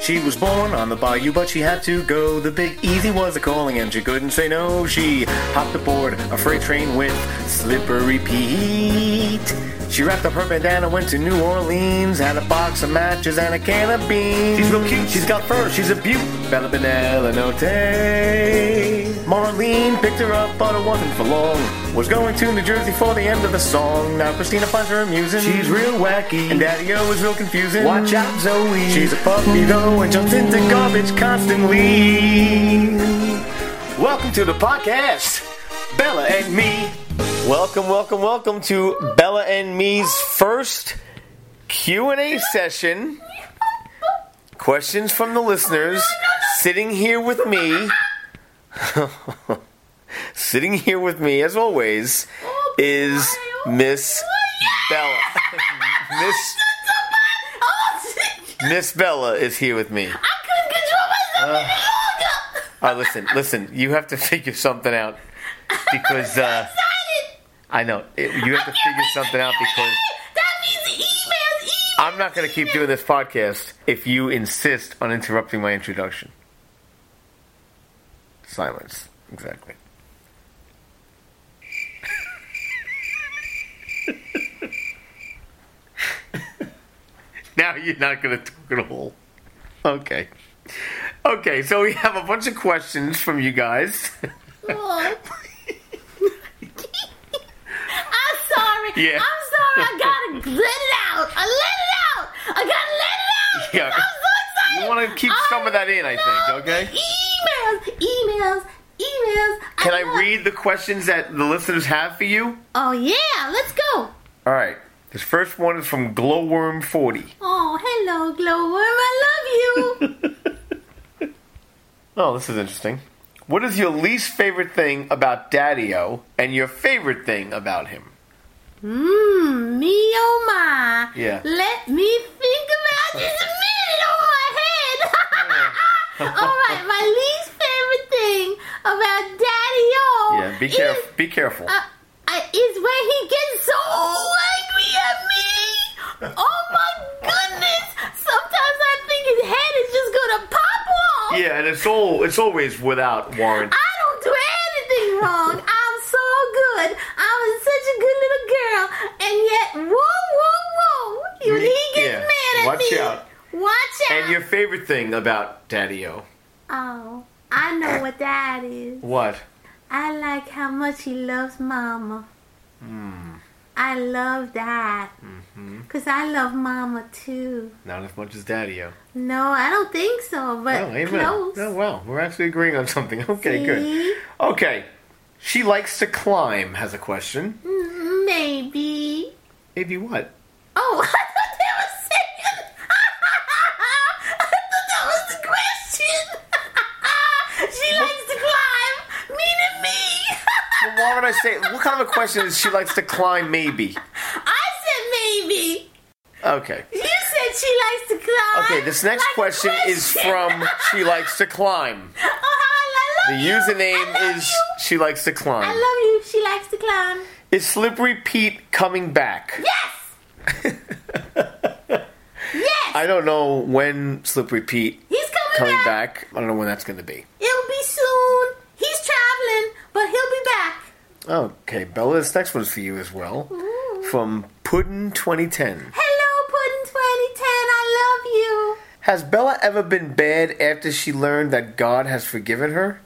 She was born on the bayou, but she had to go. The Big Easy was a calling, and she couldn't say no. She hopped aboard a freight train with Slippery Pete. She wrapped up her bandana, went to New Orleans, had a box of matches and a can of beans. She's real cute, she's got fur, she's a beaut. Bella Benelanote. Marlene picked her up, but it wasn't for long. Was going to New Jersey for the end of the song. Now Christina finds her amusing. She's real wacky, and Daddy-O is real confusing. Watch out, Zoe. She's a puppy though, and jumps into garbage constantly. Welcome to the podcast, Bella and Me. Welcome to Bella and Me's first Q&A session. Questions from the listeners. Sitting here with me, as always, is Miss Bella. Miss Bella is here with me. I couldn't control myself any longer. Listen. You have to figure something out because I'm so excited. I know you have to figure something out because that means emails. I'm not going to keep doing this podcast if you insist on interrupting my introduction. Silence. Exactly. Now you're not going to talk at all. Okay, so we have a bunch of questions from you guys. Oh. I'm sorry. Yeah. I'm sorry. I gotta let it out. I gotta let it out. Yeah. I'm so excited. You want to keep some of that in, I think, okay? Emails. Can I read the questions that the listeners have for you? Oh, yeah. Let's go. All right. This first one is from Glowworm40. Oh, hello, Glowworm. I love you. Oh, this is interesting. What is your least favorite thing about Daddy-O and your favorite thing about him? Me oh my. Yeah. Let me think about this a minute on my head. Alright, my least favorite thing about Daddy-O Yeah, be careful. is when he gets so angry at me. Oh my goodness. Sometimes I think his head is just gonna pop off. Yeah, and it's always without warrant. I don't do anything wrong. I'm so good. I was such a good little girl. And yet, whoa. When he gets mad at Watch me. out. Watch out. And your favorite thing about Daddy-O? Oh, I know what that is. What? I like how much he loves Mama. I love that. Because I love Mama too. Not as much as Daddy-O. No, I don't think so, but Oh, amen. close. Oh, wow. We're actually agreeing on something. Okay, See? good. Okay. She likes to climb has a question. Maybe. Maybe what? Oh, I thought they were saying. I thought that was the question. She likes to climb, meaning me. Well, why would I say... What kind of a question is she likes to climb maybe? I said maybe. Okay. You said she likes to climb. Okay, this next Like a question is from She Likes to Climb. Oh, I The love you. username I love is you. She Likes to Climb. I love you. She likes to climb. Is Slippery Pete coming back? Yes. Yes. I don't know when Slippery Pete He's coming back. I don't know when that's going to be. It'll be soon. He's traveling, but he'll be back. Okay, Bella, this next one's for you as well. From Puddin2010. Hello, Puddin 2010. I love you. Has Bella ever been bad after she learned that God has forgiven her?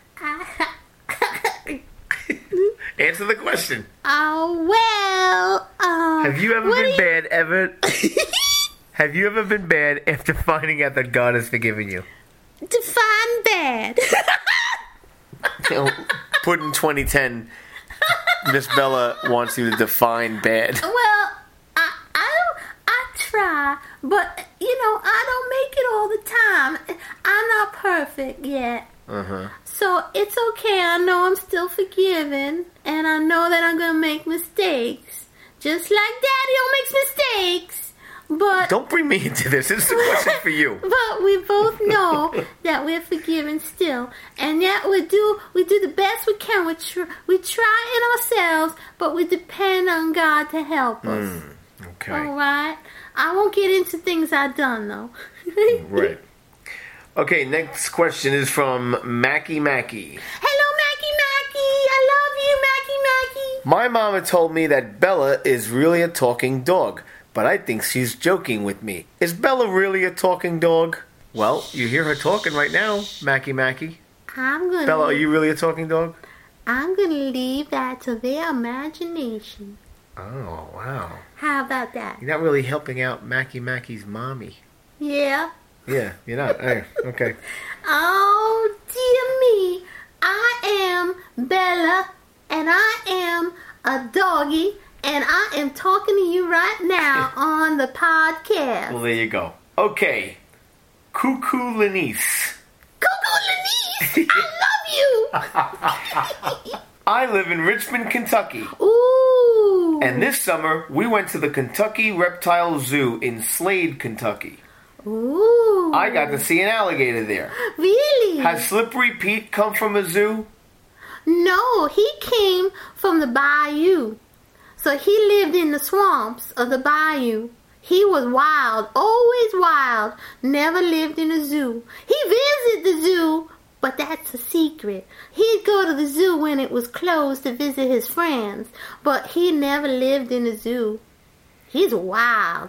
Answer the question. Oh, well, Have you ever been bad ever? Have you ever been bad after finding out that God has forgiven you? Define bad. Puddin2010. Miss Bella wants you to define bad. Well, I try, but, I don't make it all the time. I'm not perfect yet. So it's okay. I know I'm still forgiven, and I know that I'm going to make mistakes. Just like Daddy-O makes mistakes. But Don't bring me into this. This is a question for you. But we both know that we're forgiven still, and yet we do the best we can. We try it ourselves, but we depend on God to help us. Okay. All right. I won't get into things I've done though. Right. Okay, next question is from Mackie Mackie. Hello, Mackie Mackie. I love you, Mackie Mackie. My mama told me that Bella is really a talking dog, but I think she's joking with me. Is Bella really a talking dog? Well, you hear her talking right now, Mackie Mackie. Bella, are you really a talking dog? I'm going to leave that to their imagination. Oh, wow. How about that? You're not really helping out Mackie Mackie's mommy. Yeah. Yeah, you're not. Hey, okay. Oh, dear me. I am Bella, and I am a doggy, and I am talking to you right now on the podcast. Well, there you go. Okay. Cuckoo Lenice. Cuckoo Lenice, I love you. I live in Richmond, Kentucky. Ooh. And this summer, we went to the Kentucky Reptile Zoo in Slade, Kentucky. Ooh. I got to see an alligator there. Really? Has Slippery Pete come from a zoo? No, he came from the bayou. So he lived in the swamps of the bayou. He was wild, always wild, never lived in a zoo. He visited the zoo, but that's a secret. He'd go to the zoo when it was closed to visit his friends, but he never lived in a zoo. He's wild.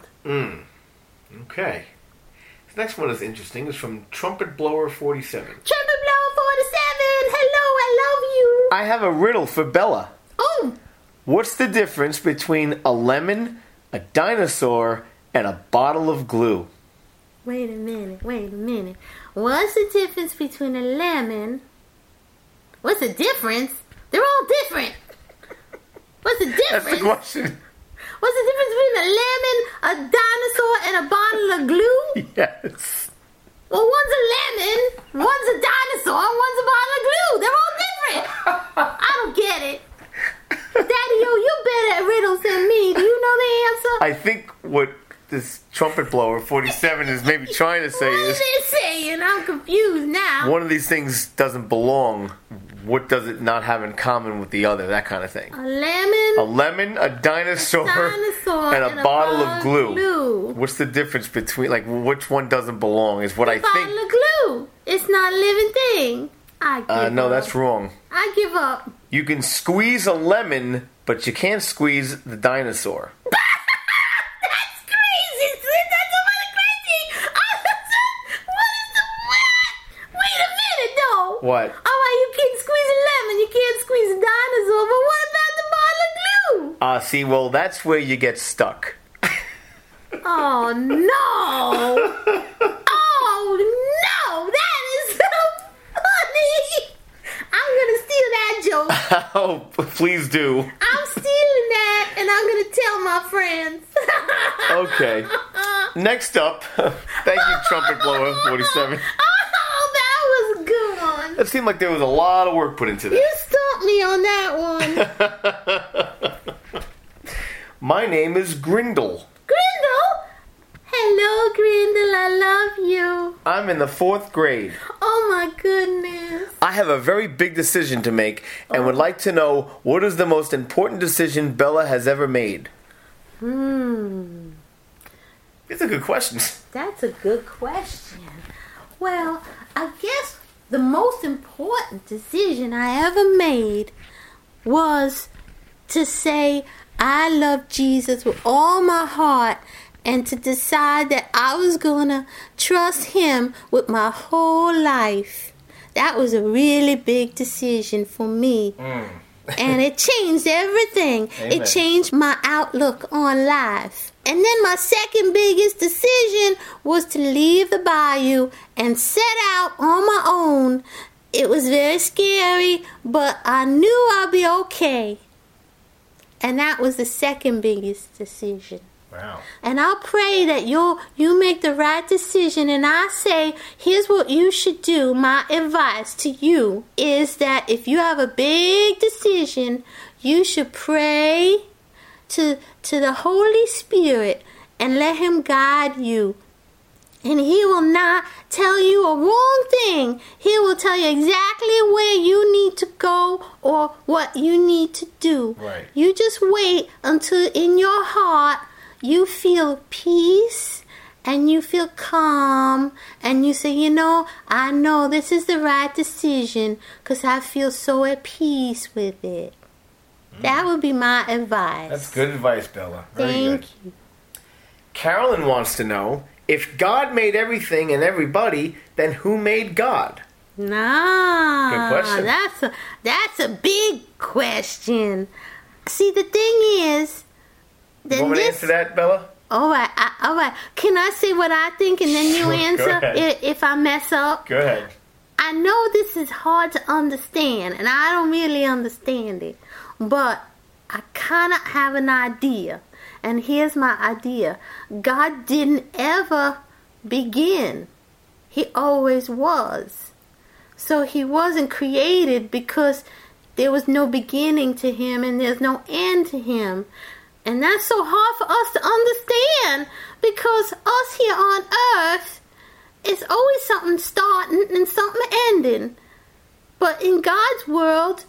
Okay. The next one is interesting. It's from Trumpet Blower 47. Trumpet Blower 47, hello, I love you. I have a riddle for Bella. Oh. What's the difference between a lemon, a dinosaur, and a bottle of glue? Wait a minute. What's the difference between a lemon? What's the difference? They're all different. What's the difference? That's the question. What's the difference between a lemon, a dinosaur, and a bottle of glue? Yes. Well, one's a lemon, one's a dinosaur, and one's a bottle of glue. They're all different. I don't get it. Daddy-o, you're better at riddles than me. Do you know the answer? I think what this Trumpet Blower 47 is maybe trying to say What is... is it saying? I'm confused now. One of these things doesn't belong. What does it not have in common with the other? That kind of thing. A lemon, a dinosaur, and a bottle of glue. What's the difference between, like, which one doesn't belong is what I think. Bottle of glue. It's not a living thing. I give up. No, that's wrong. I give up. You can squeeze a lemon, but you can't squeeze the dinosaur. That's crazy. That's so crazy. What is the what? Wait a minute, though. What? All right, you can squeeze a lemon, you can't squeeze a dinosaur, but what about the bottle of glue? See, well, that's where you get stuck. Oh, no. Oh, no. That is so funny. I'm going to steal that joke. Oh, please do. I'm stealing that, and I'm going to tell my friends. Okay. Next up, thank you, Trumpet Blower 47. Oh, that was a good one. It seemed like there was a lot of work put into that. You stumped me on that one. My name is Grindle. Grindle? Hello, Grindle. I love you. I'm in the 4th grade. Oh, my goodness. I have a very big decision to make and would like to know what is the most important decision Bella has ever made. These are good questions. That's a good question. Well, I guess the most important decision I ever made was to say I love Jesus with all my heart and to decide that I was going to trust him with my whole life. That was a really big decision for me. And it changed everything. Amen. It changed my outlook on life. And then my second biggest decision was to leave the bayou and set out on my own. It was very scary, but I knew I'd be okay. And that was the second biggest decision. Wow. And I'll pray that you make the right decision. And I say, here's what you should do. My advice to you is that if you have a big decision, you should pray to the Holy Spirit and let him guide you. And he will not tell you a wrong thing. He will tell you exactly where you need to go or what you need to do. Right. You just wait until in your heart you feel peace and and you feel calm, and you say, I know this is the right decision because I feel so at peace with it. That would be my advice. That's good advice, Bella. Very Thank good. you. Carolyn wants to know, if God made everything and everybody, then who made God? Nah, Good question. That's a big question. See, the thing is, You want me to answer that, Bella? All right. Can I say what I think and then you Sure, answer go ahead. if I mess up? Go ahead. I know this is hard to understand, and I don't really understand it, but I kind of have an idea. And here's my idea. God didn't ever begin. He always was. So he wasn't created because there was no beginning to him and there's no end to him. And that's so hard for us to understand because us here on earth, it's always something starting and something ending. But in God's world,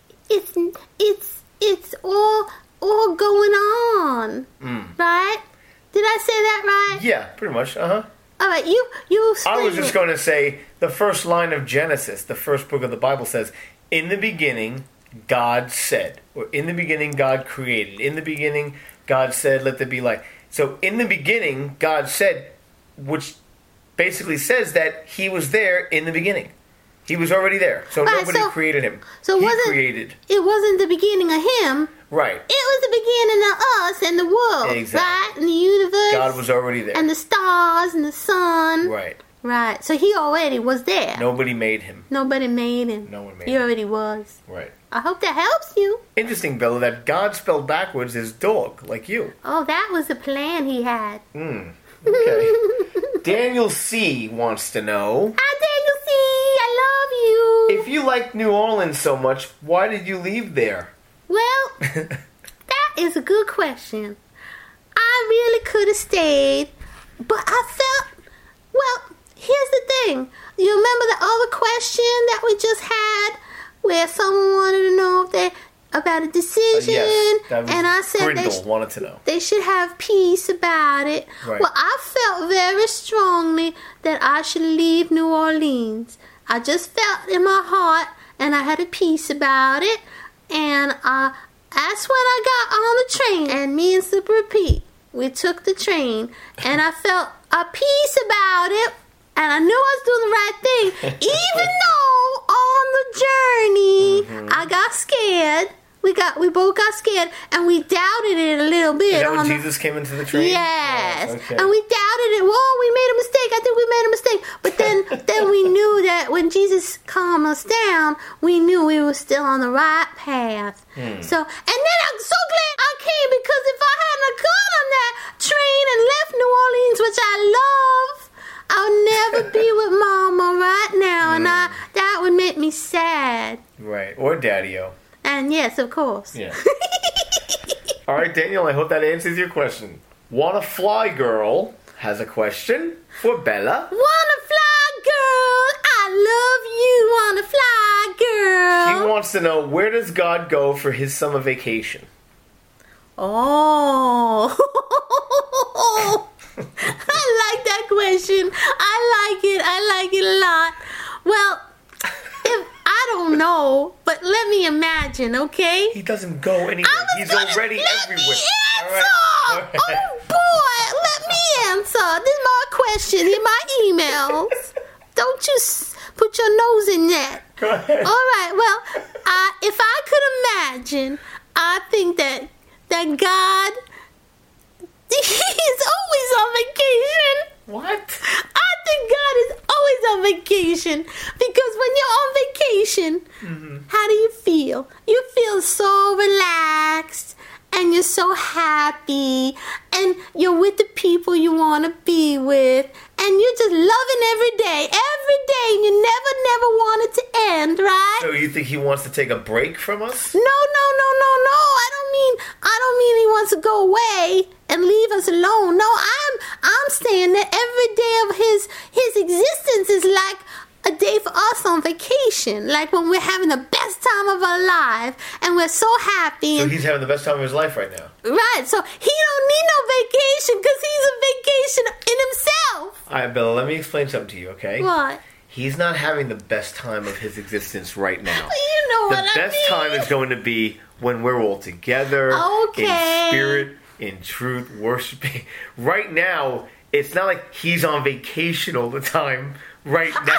it's all going on. Right? Did I say that right? Yeah, pretty much. Uh-huh. All right, you I was just going to say, the first line of Genesis, the first book of the Bible says, in the beginning, God said. Or in the beginning, God created. In the beginning, God said, let there be light. So in the beginning, God said, which basically says that he was there in the beginning. He was already there. So nobody created him. So he created. It wasn't the beginning of him. Right. It was the beginning of us and the world. Exactly. Right? And the universe. God was already there. And the stars and the sun. Right. Right. So he already was there. Nobody made him. Nobody made him. No one made him. He already was. Right. I hope that helps you. Interesting, Bella, that God spelled backwards is dog, like you. Oh, that was the plan he had. Okay. Daniel C. wants to know. Hi, Daniel C. I love you. If you like New Orleans so much, why did you leave there? Well, that is a good question. I really could have stayed, but I felt, well, here's the thing. You remember the other question that we just had where someone wanted to know if they about a decision? Yes, that was and I said Grindle wanted to know. They should have peace about it. Right. Well, I felt very strongly that I should leave New Orleans. I just felt in my heart, and I had a peace about it. And that's when I got on the train. And me and Super Pete, we took the train, and I felt a peace about it. And I knew I was doing the right thing, even though on the journey I got scared. We both got scared, and we doubted it a little bit. Is that when Jesus came into the train? Yes, okay. And we doubted it. Whoa, we made a mistake. I think we made a mistake. But then we knew that when Jesus calmed us down, we knew we were still on the right path. So, and then I'm so glad I came, because if I hadn't gone on that train and left New Orleans, which I love, I'll never be with Mama right now, and that would make me sad. Right, or Daddy-O. And yes, of course. Yeah. All right, Daniel, I hope that answers your question. Wanna Fly Girl has a question for Bella. Wanna fly girl, I love you, wanna fly girl. He wants to know, where does God go for his summer vacation? Oh. I like that question. I like it a lot. Well, I don't know, but let me imagine, okay? He doesn't go anywhere. He's already everywhere. All right. Oh, boy. Let me answer. This is my question in my emails. Don't you put your nose in that. Go ahead. All right. Well, if I could imagine, I think that God, he's always on vacation. What? I think God is always on vacation, because when you're on vacation, how do you feel? You feel so relaxed, and you're so happy, and you're with the people you want to be with, and you're just loving every day, and you never want it to end, right? So you think he wants to take a break from us? No. I don't mean he wants to go away and leave us alone. No, I'm saying that every day of his existence is like a day for us on vacation. Like when we're having the best time of our life and we're so happy. So he's having the best time of his life right now. Right. So he don't need no vacation, because he's a vacation in himself. All right, Bella, let me explain something to you, okay? What? He's not having the best time of his existence right now. You know what I mean. The best time is going to be when we're all together, Okay. in spirit, in truth, worshiping. Right now, it's not like he's on vacation all the time right now.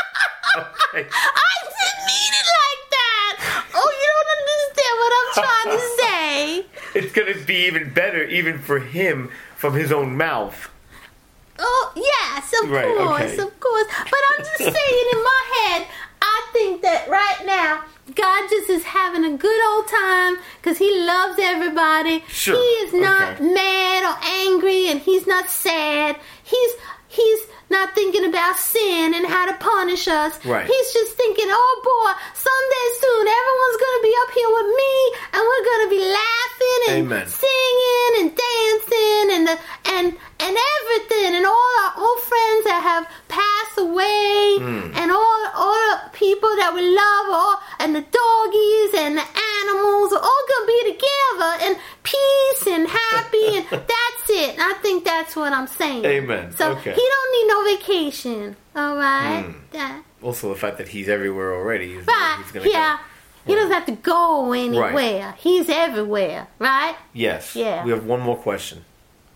Okay? I didn't mean it like that. Oh, you don't understand what I'm trying to say. It's going to be even better, even for him, from his own mouth. Oh, yes, of Right, course, okay. of course. But I'm just saying in my head, I think that right now, God just is having a good old time because he loves everybody. Sure, He is not okay. mad or angry, and he's not sad. He's not thinking about sin and how to punish us. Right. He's just thinking, oh boy, someday soon everyone's going to be up here with me, and we're going to be laughing and Amen. singing and dancing and everything, and all our old friends that have passed away, and all the people that we love, and the doggies and the animals are all gonna be together and peace and happy, and that's it. And I think that's what I'm saying. Amen. So Okay. he don't need no vacation. All right. Also, the fact that he's everywhere already. Right. He's gonna Yeah. Go. He doesn't have to go anywhere. Right. He's everywhere. Right. Yes. Yeah. We have one more question.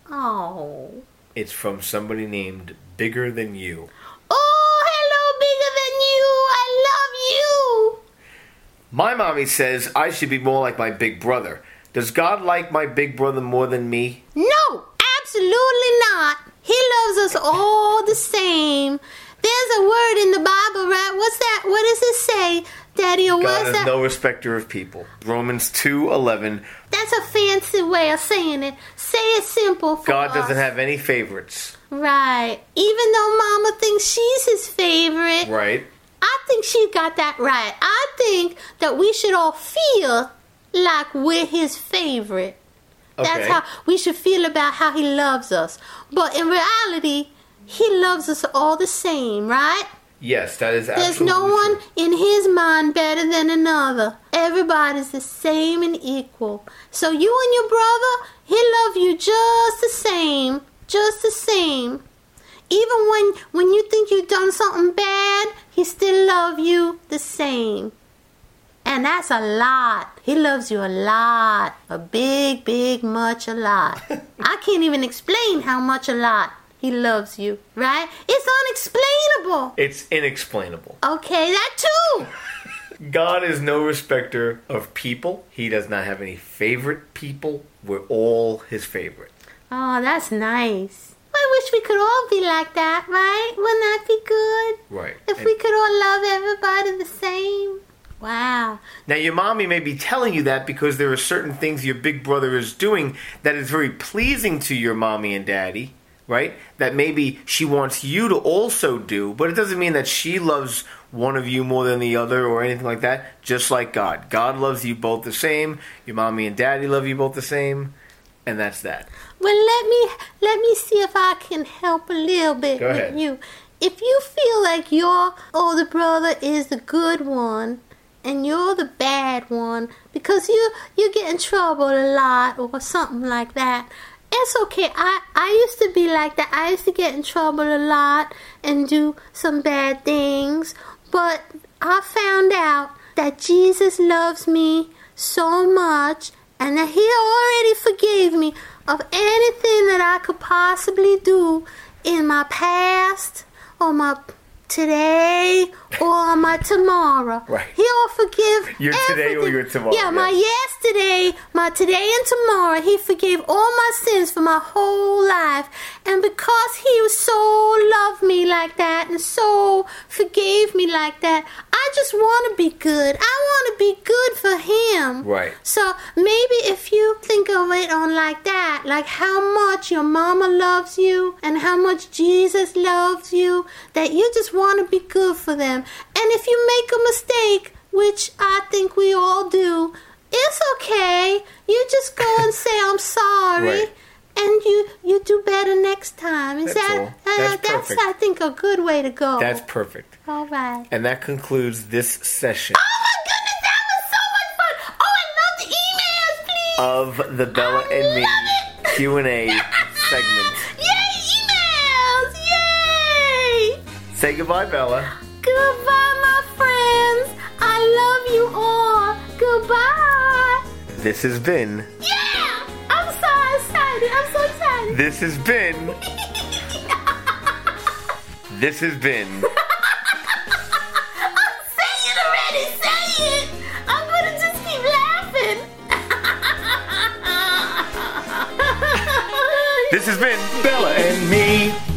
Oh. It's from somebody named Bigger Than You. Oh, hello, bigger than you. I love you. My mommy says I should be more like my big brother. Does God like my big brother more than me? No, absolutely not. He loves us all the same. There's a word in the Bible, right? What's that? What does it say, Daddy? Or God what's is that? no respecter of people. Romans 2:11. That's a fancy way of saying it. Say it simple for God us. doesn't have any favorites. Right. Even though Mama thinks she's his favorite, Right? I think she got that right. I think that we should all feel like we're his favorite. That's Okay. how we should feel about how he loves us. But in reality, he loves us all the same, right? Yes, that is There's absolutely no one true. in his mind better than another. Everybody's the same and equal. So you and your brother, he love you just the same. Just the same. Even when you think you've done something bad, he still love you the same. And that's a lot. He loves you a lot. A big, big, much a lot. I can't even explain how much a lot he loves you, right? It's unexplainable. It's inexplainable. Okay, that too. God is no respecter of people. He does not have any favorite people. We're all his favorite. Oh, that's nice. I wish we could all be like that, right? Wouldn't that be good? Right. If we could all love everybody the same. Wow. Now, your mommy may be telling you that because there are certain things your big brother is doing that is very pleasing to your mommy and daddy, right? That maybe she wants you to also do, but it doesn't mean that she loves one of you more than the other or anything like that, just like God. God loves you both the same. Your mommy and daddy love you both the same, and that's that. Well, let me see if I can help a little bit Go with ahead. you. If you feel like your older brother is the good one and you're the bad one because you get in trouble a lot or something like that, it's okay. I used to be like that. I used to get in trouble a lot and do some bad things, but I found out that Jesus loves me so much and that he already forgave me of anything that I could possibly do in my past or my today or my tomorrow. Right. He'll forgive Your today or everything. your tomorrow, Yeah, my yesterday, my today and tomorrow. He forgave all my sins for my whole life. And because he so loved me like that and so forgave me like that, I just want to be good. I want to be good for him. Right. So maybe if you think of it on like that, like how much your mama loves you and how much Jesus loves you, that you just want to be good for them. And if you make a mistake, which I think we all do, it's okay. You just go and say, I'm sorry. Right. And you do better next time. Is That's that all. That's perfect. I think a good way to go. That's perfect. All right. And that concludes this session Oh my goodness, that was so much fun. Oh, I love the emails, please. of the Bella I and Me love it. Q&A segment. Yay, emails! Yay! Say goodbye, Bella. Goodbye, my friends. I love you all. Goodbye. This has been... Yeah! I'm so excited. I'm so excited. This has been... This has been... Say it already. Say it. I'm gonna just keep laughing. This has been Bella and me.